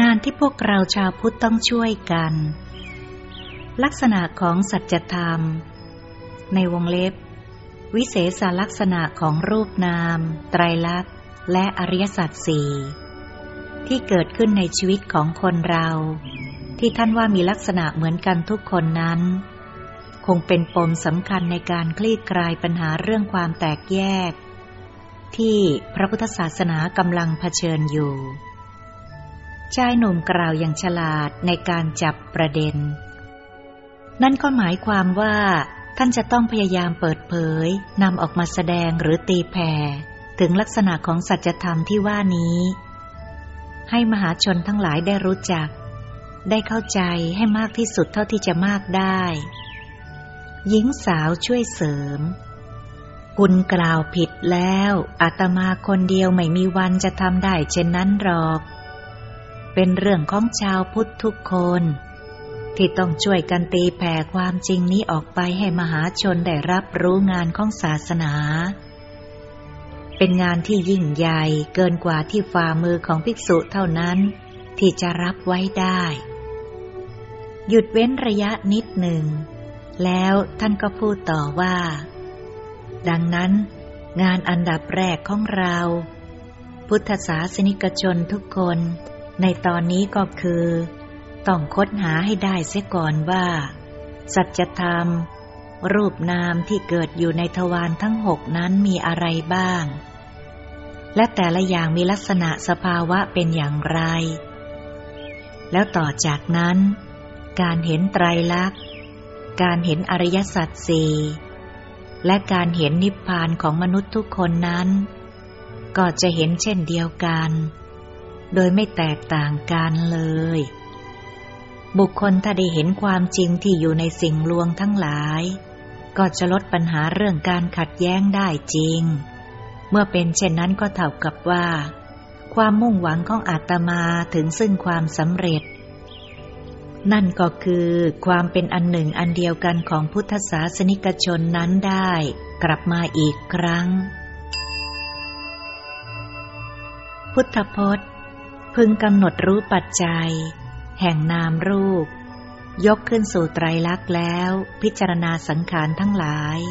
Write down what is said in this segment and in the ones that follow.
านที่พวกเราชาวพุทธต้องช่วยกันลักษณะของสัจธรรมในวงเล็บวิเศษลักษณะของรูปนามไตรลักษณ์และอริยสัจสี่ที่เกิดขึ้นในชีวิตของคนเราที่ท่านว่ามีลักษณะเหมือนกันทุกคนนั้นคงเป็นปมสำคัญในการคลี่คลายปัญหาเรื่องความแตกแยกที่พระพุทธศาสนากำลังเผชิญอยู่ชายหนุ่มกล่าวอย่างฉลาดในการจับประเด็นนั่นก็หมายความว่าท่านจะต้องพยายามเปิดเผยนำออกมาแสดงหรือตีแผ่ถึงลักษณะของสัจธรรมที่ว่านี้ให้มหาชนทั้งหลายได้รู้จักได้เข้าใจให้มากที่สุดเท่าที่จะมากได้หญิงสาวช่วยเสริมคุณกล่าวผิดแล้วอาตมาคนเดียวไม่มีวันจะทำได้เช่นนั้นหรอกเป็นเรื่องของชาวพุทธทุกคนที่ต้องช่วยกันตีแผ่ความจริงนี้ออกไปให้มหาชนได้รับรู้งานของศาสนาเป็นงานที่ยิ่งใหญ่เกินกว่าที่ฝ่ามือของภิกษุเท่านั้นที่จะรับไว้ได้หยุดเว้นระยะนิดหนึ่งแล้วท่านก็พูดต่อว่าดังนั้นงานอันดับแรกของเราพุทธศาสนิกชนทุกคนในตอนนี้ก็คือต้องค้นหาให้ได้เสียก่อนว่าสัจธรรมรูปนามที่เกิดอยู่ในทวารทั้ง6นั้นมีอะไรบ้างและแต่ละอย่างมีลักษณะสภาวะเป็นอย่างไรแล้วต่อจากนั้นการเห็นไตรลักษณ์การเห็นอริยสัจสี่และการเห็นนิพพานของมนุษย์ทุกคนนั้นก็จะเห็นเช่นเดียวกันโดยไม่แตกต่างกันเลยบุคคลถ้าได้เห็นความจริงที่อยู่ในสิ่งลวงทั้งหลายก็จะลดปัญหาเรื่องการขัดแย้งได้จริงเมื่อเป็นเช่นนั้นก็เท่ากับว่าความมุ่งหวังของอาตมาถึงซึ่งความสำเร็จนั่นก็คือความเป็นอันหนึ่งอันเดียวกันของพุทธศาสนิกชนนั้นได้กลับมาอีกครั้งพุทธพจน์พึงกำหนดรู้ปัจจัยแห่งนามรูปยกขึ้นสู่ไตรลักษณ์แล้วพิจารณาสังขารทั้งหลาย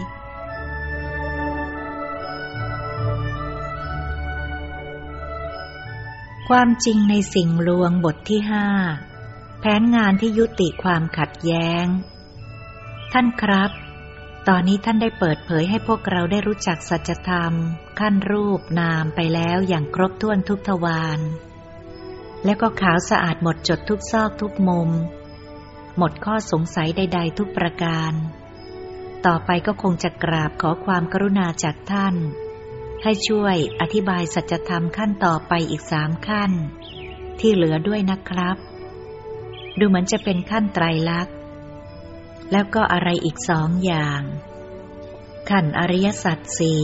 ความจริงในสิ่งลวงบทที่5แผนงานที่ยุติความขัดแย้งท่านครับตอนนี้ท่านได้เปิดเผยให้พวกเราได้รู้จักสัจธรรมขั้นรูปนามไปแล้วอย่างครบถ้วนทุกทวารแล้วก็ขาวสะอาดหมดจดทุกซอกทุกมุมหมดข้อสงสัยใดๆทุกประการต่อไปก็คงจะกราบขอความกรุณาจากท่านให้ช่วยอธิบายสัจธรรมขั้นต่อไปอีก3ขั้นที่เหลือด้วยนะครับดูเหมือนจะเป็นขั้นไตรลักษณ์แล้วก็อะไรอีก2อย่างขั้นอริยสัจ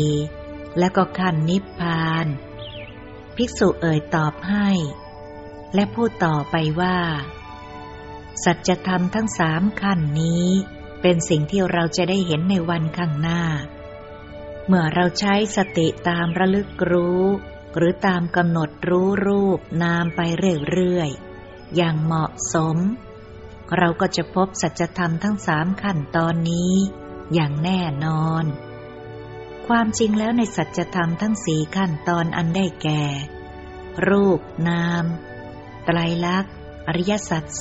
4แล้วก็ขั้นนิพพานภิกษุเอ่ยตอบให้และพูดต่อไปว่าสัจธรรมทั้ง3ขั้นนี้เป็นสิ่งที่เราจะได้เห็นในวันข้างหน้าเมื่อเราใช้สติตามระลึกรู้หรือตามกำหนดรู้รูปนามไปเรื่อยๆอย่างเหมาะสมเราก็จะพบสัจธรรมทั้ง3ขั้นตอนนี้อย่างแน่นอนความจริงแล้วในสัจธรรมทั้ง4ขั้นตอนอันได้แก่รูปนามไตรลักษณ์อริยสัจ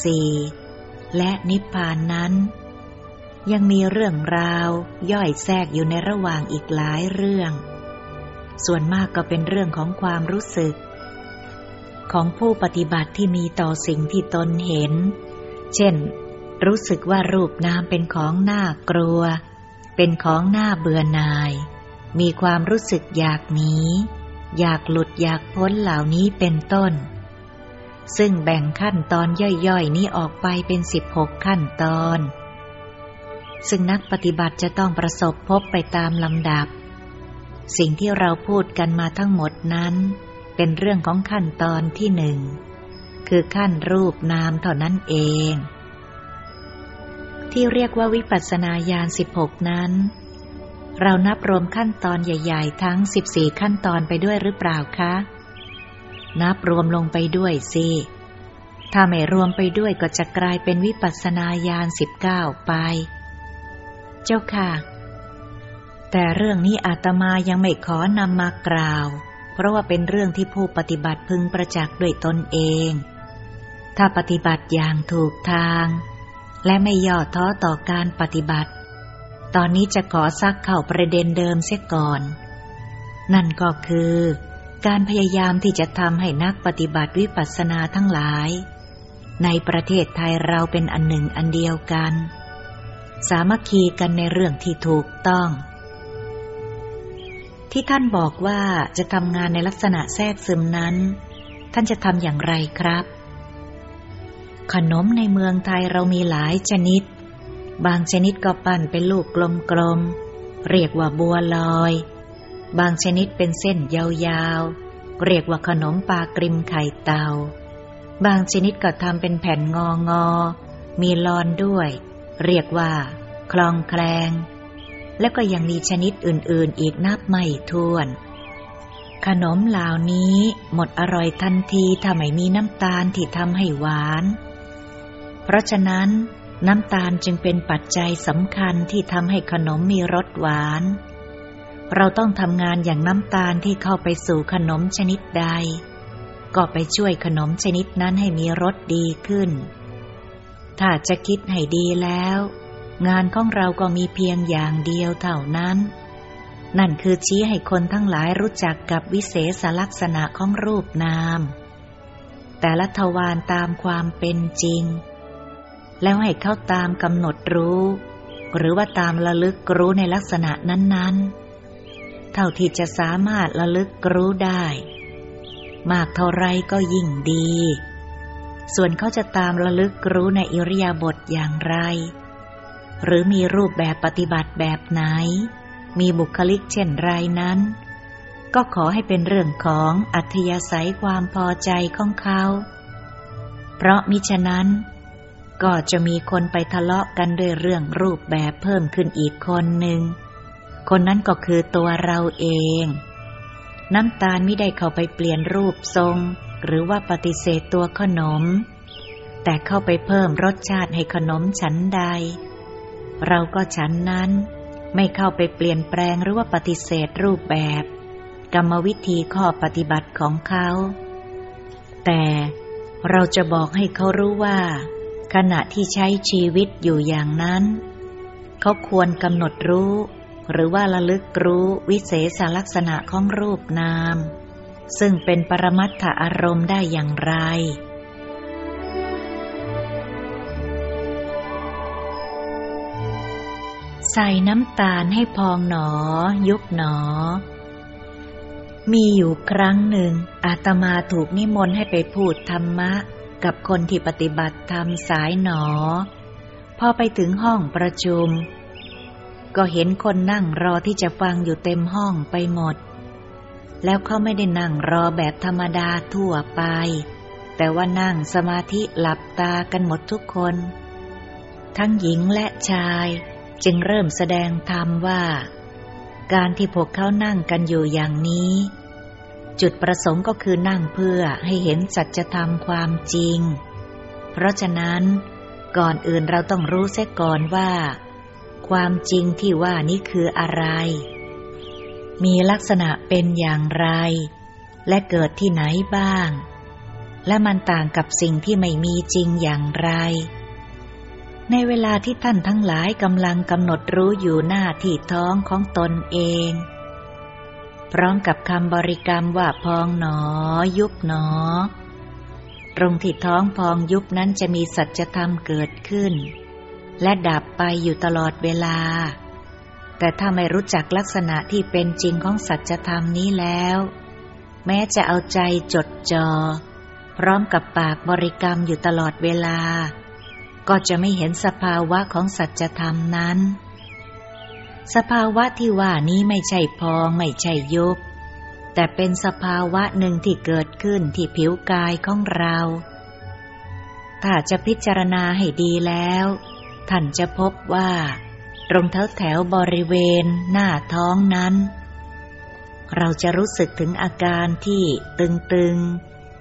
4และนิพพานนั้นยังมีเรื่องราวย่อยแทรกอยู่ในระหว่างอีกหลายเรื่องส่วนมากก็เป็นเรื่องของความรู้สึกของผู้ปฏิบัติที่มีต่อสิ่งที่ตนเห็นเช่นรู้สึกว่ารูปนามเป็นของน่ากลัวเป็นของน่าเบื่อหน่ายมีความรู้สึกอยากหนีอยากหลุดอยากพ้นเหล่านี้เป็นต้นซึ่งแบ่งขั้นตอนย่อยๆนี้ออกไปเป็น16ขั้นตอนซึ่งนักปฏิบัติจะต้องประสบพบไปตามลำดับสิ่งที่เราพูดกันมาทั้งหมดนั้นเป็นเรื่องของขั้นตอนที่1คือขั้นรูปนามเท่านั้นเองที่เรียกว่าวิปัสสนาญาณ16นั้นเรานับรวมขั้นตอนใหญ่ๆทั้ง14ขั้นตอนไปด้วยหรือเปล่าคะนับรวมลงไปด้วยสิถ้าไม่รวมไปด้วยก็จะกลายเป็นวิปัสสนาญาณ19ไปเจ้าค่ะแต่เรื่องนี้อาตมายังไม่ขอนำมากล่าวเพราะว่าเป็นเรื่องที่ผู้ปฏิบัติพึงประจักษ์ด้วยตนเองถ้าปฏิบัติอย่างถูกทางและไม่ย่อท้อต่อการปฏิบัติตอนนี้จะขอซักเข้าประเด็นเดิมเสียก่อนนั่นก็คือการพยายามที่จะทำให้นักปฏิบัติวิปัสสนาทั้งหลายในประเทศไทยเราเป็นอันหนึ่งอันเดียวกันสามัคคีกันในเรื่องที่ถูกต้องที่ท่านบอกว่าจะทำงานในลักษณะแทรกซึมนั้นท่านจะทำอย่างไรครับขนมในเมืองไทยเรามีหลายชนิดบางชนิดก็ปั้นเป็นลูกกลมๆเรียกว่าบัวลอยบางชนิดเป็นเส้นยาวๆเรียกว่าขนมปลากริมไข่เต่าบางชนิดก็ทำเป็นแผ่นงอมีลอนด้วยเรียกว่าคลองแคลงและก็ยังมีชนิดอื่นๆอีกนับไม่ถ้วนขนมเหล่านี้หมดอร่อยทันทีถ้าไม่มีน้ำตาลที่ทำให้หวานเพราะฉะนั้นน้ำตาลจึงเป็นปัจจัยสำคัญที่ทำให้ขนมมีรสหวานเราต้องทำงานอย่างน้ำตาลที่เข้าไปสู่ขนมชนิดใดก็ไปช่วยขนมชนิดนั้นให้มีรสดีขึ้นถ้าจะคิดให้ดีแล้วงานของเราก็มีเพียงอย่างเดียวเท่านั้นนั่นคือชี้ให้คนทั้งหลายรู้จักกับวิเศษลักษณะของรูปนามแต่ละทวารตามความเป็นจริงแล้วให้เขาตามกำหนดรู้หรือว่าตามระลึกรู้ในลักษณะนั้นๆเท่าที่จะสามารถระลึกรู้ได้มากเท่าไรก็ยิ่งดีส่วนเขาจะตามระลึกรู้ในอิริยาบถอย่างไรหรือมีรูปแบบปฏิบัติแบบไหนมีบุคลิกเช่นไรนั้นก็ขอให้เป็นเรื่องของอัธยาศัยความพอใจของเขาเพราะมิฉะนั้นก็จะมีคนไปทะเลาะกันด้วยเรื่องรูปแบบเพิ่มขึ้นอีกคนหนึ่งคนนั้นก็คือตัวเราเองน้ำตาลไม่ได้เข้าไปเปลี่ยนรูปทรงหรือว่าปฏิเสธตัวขนมแต่เข้าไปเพิ่มรสชาติให้ขนมฉันใดเราก็ฉันนั้นไม่เข้าไปเปลี่ยนแปลงหรือว่าปฏิเสธรูปแบบกรรมวิธีข้อปฏิบัติของเขาแต่เราจะบอกให้เขารู้ว่าขณะที่ใช้ชีวิตอยู่อย่างนั้นเขาควรกำหนดรู้หรือว่าระลึกรู้วิเศษลักษณะของรูปนามซึ่งเป็นปรมัตถอารมณ์ได้อย่างไรใส่น้ำตาลให้พองหนอยุบหนอมีอยู่ครั้งหนึ่งอาตมาถูกนิมนต์ให้ไปพูดธรรมะกับคนที่ปฏิบัติธรรมสายหนอพอไปถึงห้องประชุมก็เห็นคนนั่งรอที่จะฟังอยู่เต็มห้องไปหมดแล้วเขาไม่ได้นั่งรอแบบธรรมดาทั่วไปแต่ว่านั่งสมาธิหลับตากันหมดทุกคนทั้งหญิงและชายจึงเริ่มแสดงธรรมว่าการที่พวกเขานั่งกันอยู่อย่างนี้จุดประสงค์ก็คือนั่งเพื่อให้เห็นสัจธรรมความจริงเพราะฉะนั้นก่อนอื่นเราต้องรู้เสียก่อนว่าความจริงที่ว่านี้คืออะไรมีลักษณะเป็นอย่างไรและเกิดที่ไหนบ้างและมันต่างกับสิ่งที่ไม่มีจริงอย่างไรในเวลาที่ท่านทั้งหลายกำลังกำหนดรู้อยู่หน้าที่ท้องของตนเองพร้อมกับคำบริกรรมว่าพองหนอยุบหนอตรงที่ท้องพองยุบนั้นจะมีสัจธรรมเกิดขึ้นและดับไปอยู่ตลอดเวลาแต่ถ้าไม่รู้จักลักษณะที่เป็นจริงของสัจธรรมนี้แล้วแม้จะเอาใจจดจ่อพร้อมกับปากบริกรรมอยู่ตลอดเวลาก็จะไม่เห็นสภาวะของสัจธรรมนั้นสภาวะที่ว่านี้ไม่ใช่พองไม่ใช่ยุบแต่เป็นสภาวะหนึ่งที่เกิดขึ้นที่ผิวกายของเราถ้าจะพิจารณาให้ดีแล้วท่านจะพบว่าตรงแถวบริเวณหน้าท้องนั้นเราจะรู้สึกถึงอาการที่ตึง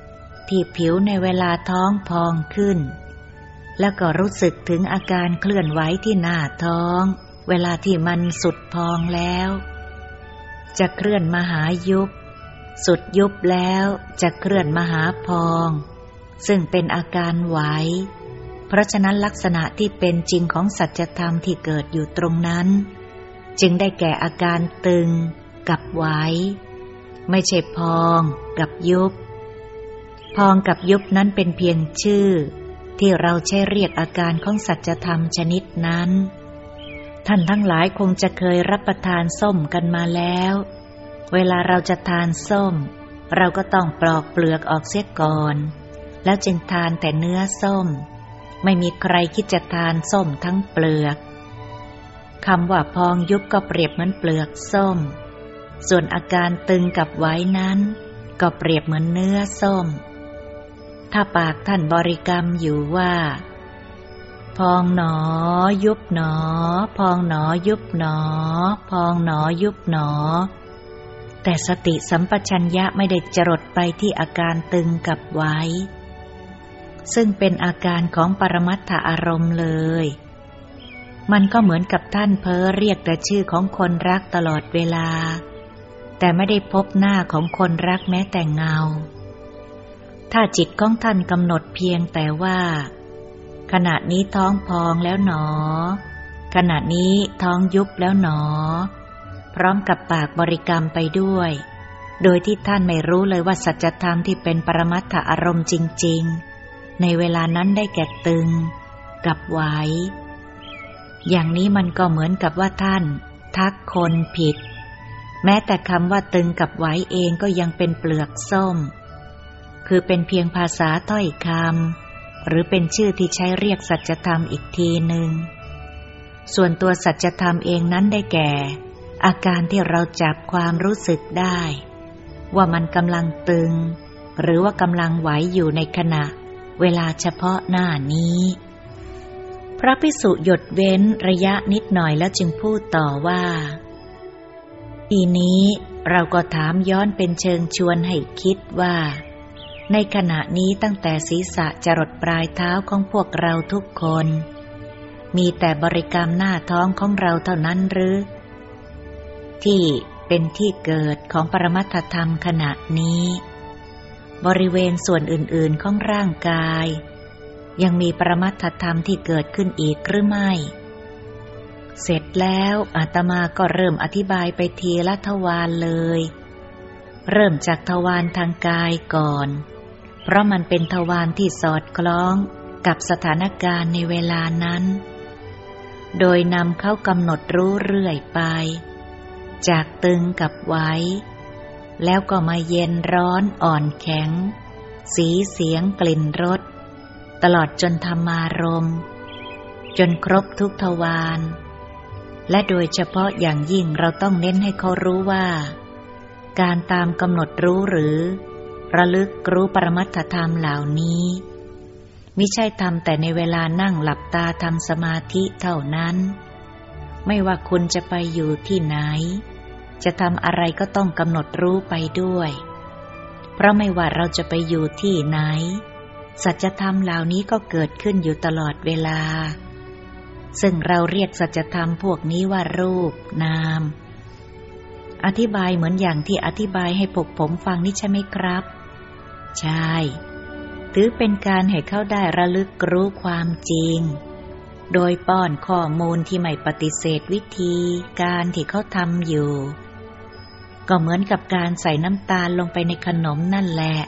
ที่ผิวในเวลาท้องพองขึ้นแล้วก็รู้สึกถึงอาการเคลื่อนไหวที่หน้าท้องเวลาที่มันสุดพองแล้วจะเคลื่อนมาหายุบสุดยุบแล้วจะเคลื่อนมาหาพองซึ่งเป็นอาการไหวเพราะฉะนั้นลักษณะที่เป็นจริงของสัจธรรมที่เกิดอยู่ตรงนั้นจึงได้แก่อาการตึงกับไหวไม่ใช่พองกับยุบพองกับยุบนั้นเป็นเพียงชื่อที่เราใช้เรียกอาการของสัจธรรมชนิดนั้นท่านทั้งหลายคงจะเคยรับประทานส้มกันมาแล้วเวลาเราจะทานส้มเราก็ต้องปลอกเปลือกออกเสียก่อนแล้วจึงทานแต่เนื้อส้มไม่มีใครคิดจะทานส้มทั้งเปลือกคำว่าพองยุบก็เปรียบเหมือนเปลือกส้มส่วนอาการตึงกับไหวนั้นก็เปรียบเหมือนเนื้อส้มถ้าปากท่านบริกรรมอยู่ว่าพองหนอยุบหนอพองหนอยุบหนอพองหนอยุบหนอแต่สติสัมปชัญญะไม่ได้จรดไปที่อาการตึงกับไหวซึ่งเป็นอาการของปรมัตถอารมณ์เลยมันก็เหมือนกับท่านเพ้อเรียกแต่ชื่อของคนรักตลอดเวลาแต่ไม่ได้พบหน้าของคนรักแม้แต่เงาถ้าจิตของท่านกำหนดเพียงแต่ว่าขณะนี้ท้องพองแล้วหนอขณะนี้ท้องยุบแล้วหนอพร้อมกับปากบริกรรมไปด้วยโดยที่ท่านไม่รู้เลยว่าสัจธรรมที่เป็นปรมัตถอารมณ์จริงๆในเวลานั้นได้แก่ตึงกับไหวอย่างนี้มันก็เหมือนกับว่าท่านทักคนผิดแม้แต่คำว่าตึงกับไหวเองก็ยังเป็นเปลือกส้มคือเป็นเพียงภาษาถ้อยคำหรือเป็นชื่อที่ใช้เรียกสัจธรรมอีกทีหนึ่งส่วนตัวสัจธรรมเองนั้นได้แก่อาการที่เราจับความรู้สึกได้ว่ามันกำลังตึงหรือว่ากำลังไหวอยู่ในขณะเวลาเฉพาะหน้านี้พระภิกษุหยุดเว้นระยะนิดหน่อยแล้วจึงพูดต่อว่าทีนี้เราก็ถามย้อนเป็นเชิงชวนให้คิดว่าในขณะนี้ตั้งแต่ศีรษะจรดปลายเท้าของพวกเราทุกคนมีแต่บริกรรมหน้าท้องของเราเท่านั้นหรือที่เป็นที่เกิดของปรมัตถธรรมขณะนี้บริเวณส่วนอื่นๆของร่างกายยังมีปรมัตถธรรมที่เกิดขึ้นอีกหรือไม่เสร็จแล้วอาตมาก็เริ่มอธิบายไปทีละทวารเลยเริ่มจากทวารทางกายก่อนเพราะมันเป็นทวารที่สอดคล้องกับสถานการณ์ในเวลานั้นโดยนำเข้ากำหนดรู้เรื่อยไปจากตึงกับไหวแล้วก็มาเย็นร้อนอ่อนแข็งสีเสียงกลิ่นรสตลอดจนธรรมารมณ์จนครบทุกทวารและโดยเฉพาะอย่างยิ่งเราต้องเน้นให้เขารู้ว่าการตามกำหนดรู้หรือระลึกรู้ปรมัตถธรรมเหล่านี้มิใช่ทำแต่ในเวลานั่งหลับตาทำสมาธิเท่านั้นไม่ว่าคุณจะไปอยู่ที่ไหนจะทำอะไรก็ต้องกำหนดรู้ไปด้วยเพราะไม่ว่าเราจะไปอยู่ที่ไหนสัจธรรมเหล่านี้ก็เกิดขึ้นอยู่ตลอดเวลาซึ่งเราเรียกสัจธรรมพวกนี้ว่ารูปนามอธิบายเหมือนอย่างที่อธิบายให้พวกผมฟังนี่ใช่ไหมครับใช่ถือเป็นการให้เขาได้ระลึกรู้ความจริงโดยป้อนข้อมูลที่ไม่ปฏิเสธวิธีการที่เขาทำอยู่ก็เหมือนกับการใส่น้ำตาลลงไปในขนมนั่นแหละ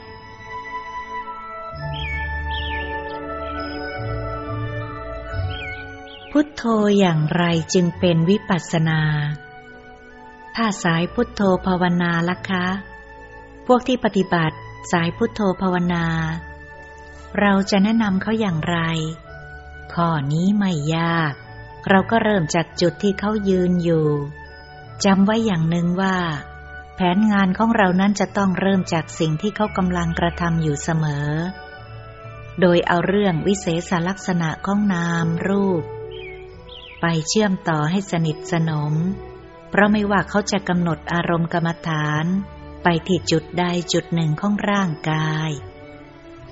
พุทโธอย่างไรจึงเป็นวิปัสสนาถ้าสายพุทโธภาวนาล่ะคะพวกที่ปฏิบัติสายพุทโธภาวนาเราจะแนะนำเขาอย่างไรข้อนี้ไม่ยากเราก็เริ่มจากจุดที่เขายืนอยู่จำไว้อย่างหนึ่งว่าแผนงานของเรานั้นจะต้องเริ่มจากสิ่งที่เขากำลังกระทำอยู่เสมอโดยเอาเรื่องวิเศษลักษณะของนามรูปไปเชื่อมต่อให้สนิทสนมเพราะไม่ว่าเขาจะกำหนดอารมณ์กรรมฐานไปที่จุดใดจุดหนึ่งของร่างกาย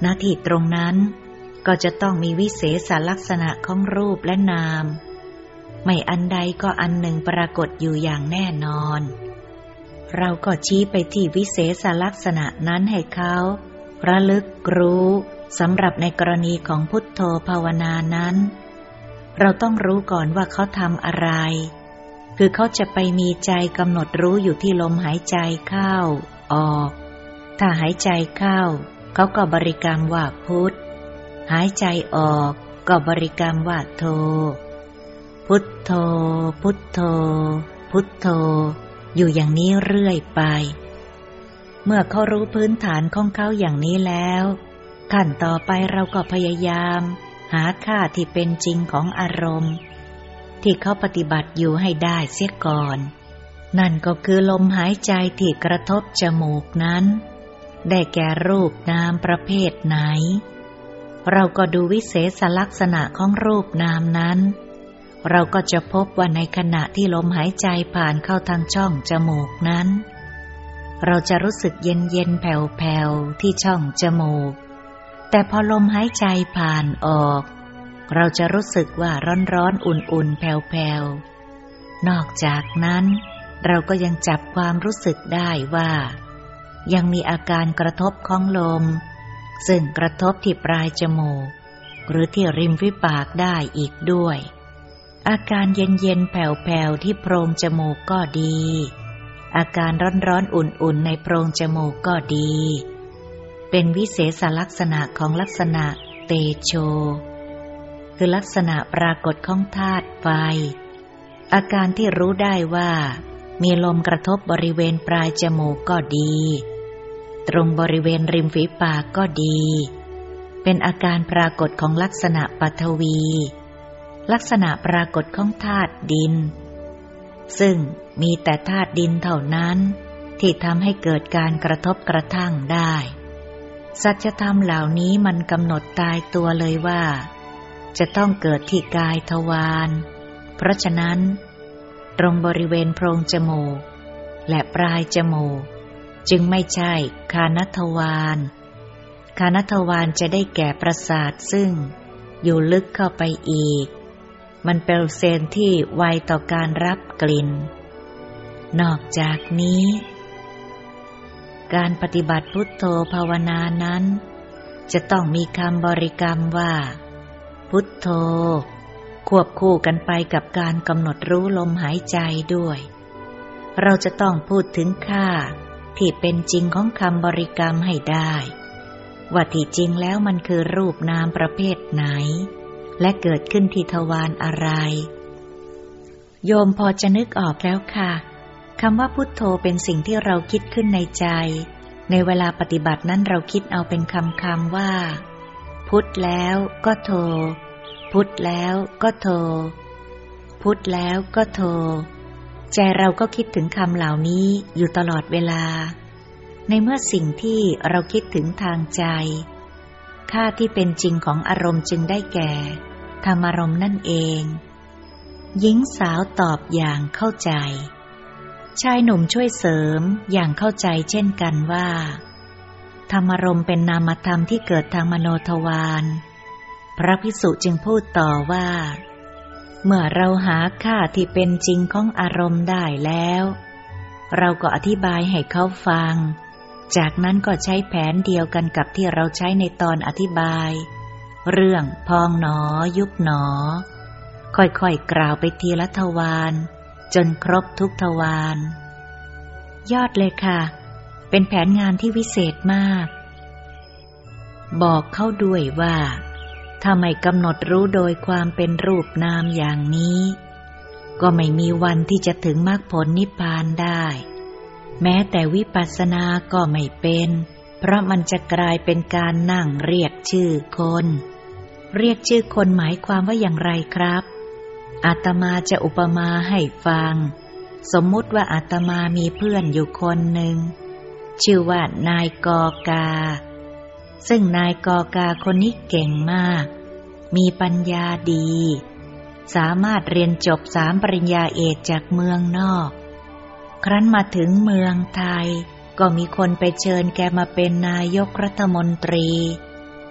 ณที่ตรงนั้นก็จะต้องมีวิเศษลักษณะของรูปและนามไม่อันใดก็อันหนึ่งปรากฏอยู่อย่างแน่นอนเราก็ชี้ไปที่วิเศษลักษณะนั้นให้เขาระลึกรู้สำหรับในกรณีของพุทโธภาวนานั้นเราต้องรู้ก่อนว่าเขาทำอะไรคือเขาจะไปมีใจกำหนดรู้อยู่ที่ลมหายใจเข้าออกถ้าหายใจเข้าเขาก็บริกรรมว่าพุทหายใจออกก็บริกรรมว่าโธพุทโธพุทโธพุทโธอยู่อย่างนี้เรื่อยไปเมื่อเขารู้พื้นฐานของเขาอย่างนี้แล้วขั้นต่อไปเราก็พยายามหาค่าที่เป็นจริงของอารมณ์ที่เขาปฏิบัติอยู่ให้ได้เสียก่อนนั่นก็คือลมหายใจที่กระทบจมูกนั้นได้แก่รูปนามประเภทไหนเราก็ดูวิเศษลักษณะของรูปนามนั้นเราก็จะพบว่าในขณะที่ลมหายใจผ่านเข้าทางช่องจมูกนั้นเราจะรู้สึกเย็นๆแผ่วๆที่ช่องจมูกแต่พอลมหายใจผ่านออกเราจะรู้สึกว่าร้อนๆอุ่นๆแผ่วๆนอกจากนั้นเราก็ยังจับความรู้สึกได้ว่ายังมีอาการกระทบของลมซึ่งกระทบที่ปลายจมูกหรือที่ริมฝีปากได้อีกด้วยอาการเย็นๆแผ่วๆที่โพรงจมูกก็ดีอาการร้อนๆอุ่นๆในโพรงจมูกก็ดีเป็นวิเศษลักษณะของลักษณะเตโชคือลักษณะปรากฏของธาตุไฟอาการที่รู้ได้ว่ามีลมกระทบบริเวณปลายจมูกก็ดีตรงบริเวณริมฝีปากก็ดีเป็นอาการปรากฏของลักษณะปฐวีลักษณะปรากฏของธาตุดินซึ่งมีแต่ธาตุดินเท่านั้นที่ทำให้เกิดการกระทบกระทั่งได้สัจธรรมเหล่านี้มันกำหนดตายตัวเลยว่าจะต้องเกิดที่กายทวารเพราะฉะนั้นตรงบริเวณโพรงจมูกและปลายจมูกจึงไม่ใช่คานทวารคานทวารจะได้แก่ประสาทซึ่งอยู่ลึกเข้าไปอีกมันเป็นเซลล์ที่ไวต่อการรับกลิ่นนอกจากนี้การปฏิบัติพุทโธภาวนานั้นจะต้องมีคำบริกรรมว่าพุทโธควบคู่กันไปกับการกำหนดรู้ลมหายใจด้วยเราจะต้องพูดถึงค่าที่เป็นจริงของคำบริกรรมให้ได้ว่าที่จริงแล้วมันคือรูปนามประเภทไหนและเกิดขึ้นที่ทวารอะไรโยมพอจะนึกออกแล้วค่ะคำว่าพุทโธเป็นสิ่งที่เราคิดขึ้นในใจในเวลาปฏิบัตินั้นเราคิดเอาเป็นคำว่าพุทแล้วก็โธพุทแล้วก็โธพุทแล้วก็โธใจเราก็คิดถึงคำเหล่านี้อยู่ตลอดเวลาในเมื่อสิ่งที่เราคิดถึงทางใจค่าที่เป็นจริงของอารมณ์จึงได้แก่ธรรมารมณ์นั่นเองหญิงสาวตอบอย่างเข้าใจชายหนุ่มช่วยเสริมอย่างเข้าใจเช่นกันว่าธรรมารมณ์เป็นนามธรรมที่เกิดทางมโนทวารพระภิกษุจึงพูดต่อว่าเมื่อเราหาค่าที่เป็นจริงของอารมณ์ได้แล้วเราก็อธิบายให้เขาฟังจากนั้นก็ใช้แผนเดียวกันกับที่เราใช้ในตอนอธิบายเรื่องพองหนอยุบหนอค่อยๆกล่าวไปทีละทวารจนครบทุกทวารยอดเลยค่ะเป็นแผนงานที่วิเศษมากบอกเขาด้วยว่าถ้าไม่กำหนดรู้โดยความเป็นรูปนามอย่างนี้ก็ไม่มีวันที่จะถึงมรรคผลนิพพานได้แม้แต่วิปัสสนาก็ไม่เป็นเพราะมันจะกลายเป็นการนั่งเรียกชื่อคนเรียกชื่อคนหมายความว่าอย่างไรครับอาตมาจะอุปมาให้ฟังสมมุติว่าอาตมามีเพื่อนอยู่คนหนึ่งชื่อว่านายกอกาซึ่งนายกอกาคนนี้เก่งมากมีปัญญาดีสามารถเรียนจบ3 ปริญญาเอกจากเมืองนอกครั้นมาถึงเมืองไทยก็มีคนไปเชิญแกมาเป็นนายกรัฐมนตรี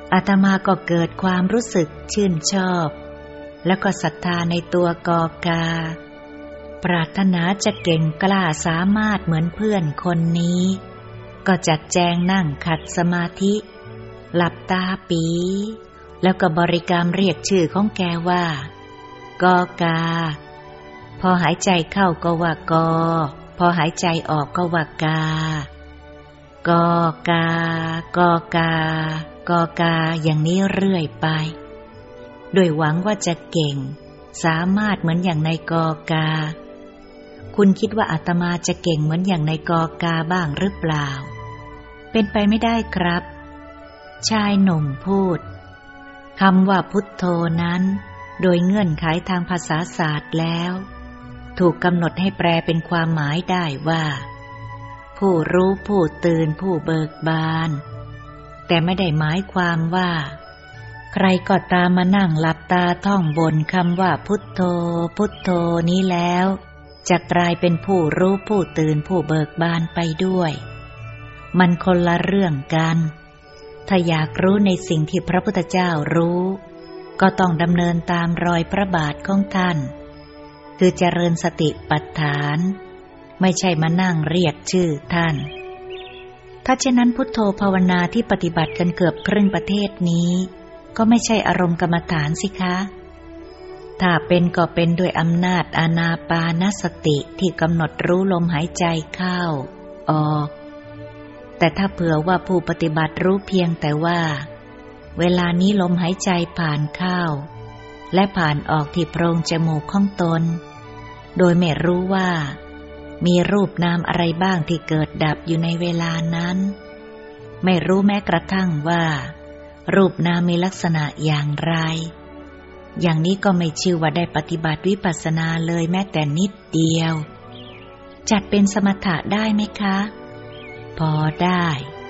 อาตมาก็เกิดความรู้สึกชื่นชอบแล้วก็ศรัทธาในตัวกกาปรารถนาจะเก่งกล้าสามารถเหมือนเพื่อนคนนี้ก็จัดแจงนั่งขัดสมาธิหลับตาปีแล้วก็บริกรรมเรียกชื่อของแกว่ากกาพอหายใจเข้าก็ว่ากพอหายใจออกก็ว่ากากกากกากกาอย่างนี้เรื่อยไปโดยหวังว่าจะเก่งสามารถเหมือนอย่างในกกาคุณคิดว่าอาตมาจะเก่งเหมือนอย่างในกกาบ้างหรือเปล่าเป็นไปไม่ได้ครับชายหนุ่มพูดคำว่าพุทโธนั้นโดยเงื่อนไขทางภาษาศาสตร์แล้วถูกกำหนดให้แปลเป็นความหมายได้ว่าผู้รู้ผู้ตื่นผู้เบิกบานแต่ไม่ได้หมายความว่าใครก็ตามมานั่งหลับตาท่องบนคำว่าพุทโธพุทโธนี้แล้วจะกลายเป็นผู้รู้ผู้ตื่นผู้เบิกบานไปด้วยมันคนละเรื่องกันถ้าอยากรู้ในสิ่งที่พระพุทธเจ้ารู้ก็ต้องดำเนินตามรอยพระบาทของท่านคือเจริญสติปัฏฐานไม่ใช่มานั่งเรียกชื่อท่านถ้าเช่นนั้นพุทโธภาวนาที่ปฏิบัติกันเกือบครึ่งประเทศนี้ก็ไม่ใช่อารมณ์กรรมฐานสิคะถ้าเป็นก็เป็นด้วยอำนาจอานาปานสติที่กำหนดรู้ลมหายใจเข้าออกแต่ถ้าเผื่อว่าผู้ปฏิบัติรู้เพียงแต่ว่าเวลานี้ลมหายใจผ่านเข้าและผ่านออกที่โพรงจมูกของตนโดยไม่รู้ว่ามีรูปนามอะไรบ้างที่เกิดดับอยู่ในเวลานั้นไม่รู้แม้กระทั่งว่ารูปนามมีลักษณะอย่างไรอย่างนี้ก็ไม่ชื่อว่าได้ปฏิบัติวิปัสสนาเลยแม้แต่นิดเดียวจัดเป็นสมถะได้ไหมคะพอได้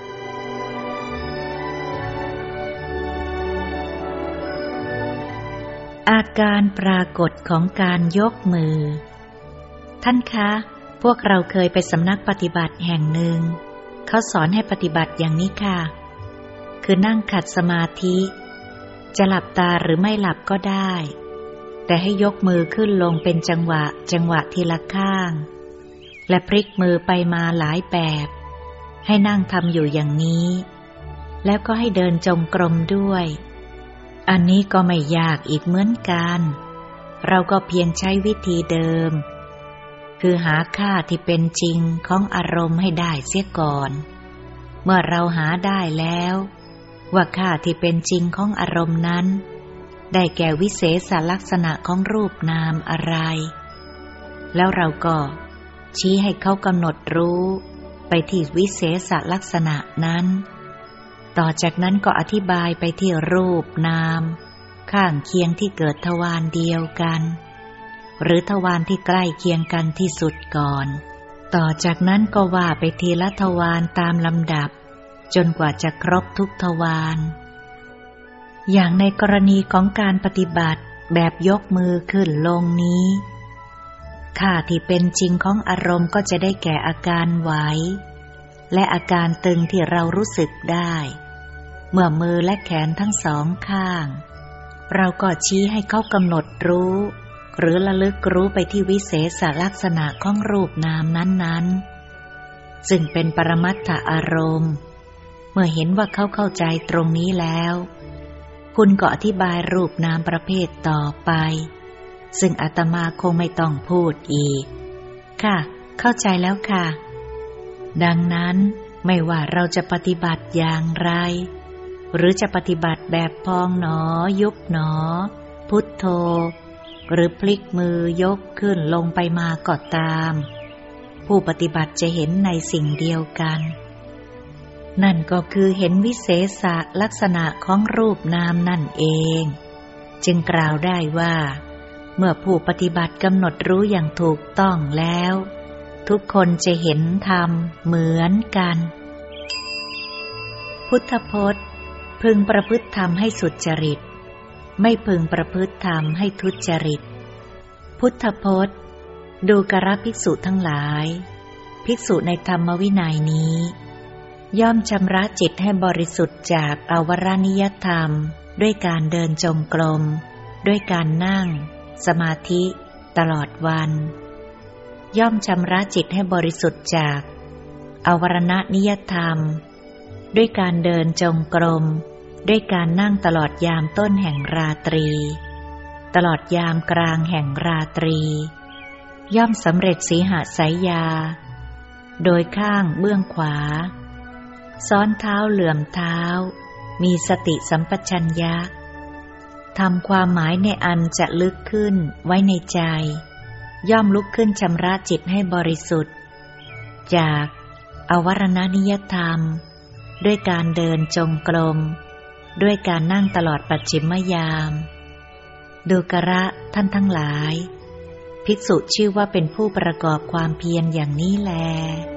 อาการปรากฏของการยกมือท่านคะพวกเราเคยไปสำนักปฏิบัติแห่งหนึ่งเขาสอนให้ปฏิบัติอย่างนี้ค่ะคือนั่งขัดสมาธิจะหลับตาหรือไม่หลับก็ได้แต่ให้ยกมือขึ้นลงเป็นจังหวะทีละข้างและพลิกมือไปมาหลายแบบให้นั่งทำอยู่อย่างนี้แล้วก็ให้เดินจงกรมด้วยอันนี้ก็ไม่ยากอีกเหมือนกันเราก็เพียงใช้วิธีเดิมคือหาค่าที่เป็นจริงของอารมณ์ให้ได้เสียก่อนเมื่อเราหาได้แล้วว่าค่าที่เป็นจริงของอารมณ์นั้นได้แก่วิเศษลักษณะของรูปนามอะไรแล้วเราก็ชี้ให้เขากำหนดรู้ไปที่วิเศษลักษณะนั้นต่อจากนั้นก็อธิบายไปที่รูปนามข้างเคียงที่เกิดทวารเดียวกันหรือทวารที่ใกล้เคียงกันที่สุดก่อนต่อจากนั้นก็ว่าไปทีละทวารตามลำดับจนกว่าจะครบทุกทวารอย่างในกรณีของการปฏิบัติแบบยกมือขึ้นลงนี้ค่าที่เป็นจริงของอารมณ์ก็จะได้แก่อาการไหวและอาการตึงที่เรารู้สึกได้เมื่อมือและแขนทั้งสองข้างเราก็ชี้ให้เขากำหนดรู้หรือระลึกรู้ไปที่วิเศษลักษณะของรูปนามนั้นๆซึ่งเป็นปรมัตถอารมณ์เมื่อเห็นว่าเขาเข้าใจตรงนี้แล้วคุณก็อธิบายรูปนามประเภทต่อไปซึ่งอาตมาคงไม่ต้องพูดอีกค่ะเข้าใจแล้วค่ะดังนั้นไม่ว่าเราจะปฏิบัติอย่างไรหรือจะปฏิบัติแบบพองหนอยุบหนอพุทโธหรือพลิกมือยกขึ้นลงไปมาก็ตามผู้ปฏิบัติจะเห็นในสิ่งเดียวกันนั่นก็คือเห็นวิเศษลักษณะของรูปนามนั่นเองจึงกล่าวได้ว่าเมื่อผู้ปฏิบัติกำหนดรู้อย่างถูกต้องแล้วทุกคนจะเห็นธรรมเหมือนกันพุทธพจน์พึงประพฤติธรรมให้สุจริตไม่พึงประพฤติธรรมให้ทุจริตพุทธพจน์ดูกรภิกษุทั้งหลายภิกษุในธรรมวินัยนี้ย่อมชำระจิตให้บริสุทธิ์จากอวรณิยธรรมด้วยการเดินจงกรมด้วยการนั่งสมาธิตลอดวันย่อมชำระจิตให้บริสุทธิ์จากอวรณนิยธรรมด้วยการเดินจงกรมด้วยการนั่งตลอดยามต้นแห่งราตรีตลอดยามกลางแห่งราตรีย่อมสำเร็จสีหสายยาโดยข้างเบื้องขวาซ้อนเท้าเหลื่อมเท้ามีสติสัมปชัญญะทำความหมายในอันจะลึกขึ้นไว้ในใจย่อมลุกขึ้นชำระจิตให้บริสุทธิ์จากอวรณนิยธรรมด้วยการเดินจงกรมด้วยการนั่งตลอดปัจฉิมยามดูกระท่านทั้งหลายภิกษุชื่อว่าเป็นผู้ประกอบความเพียรอย่างนี้แล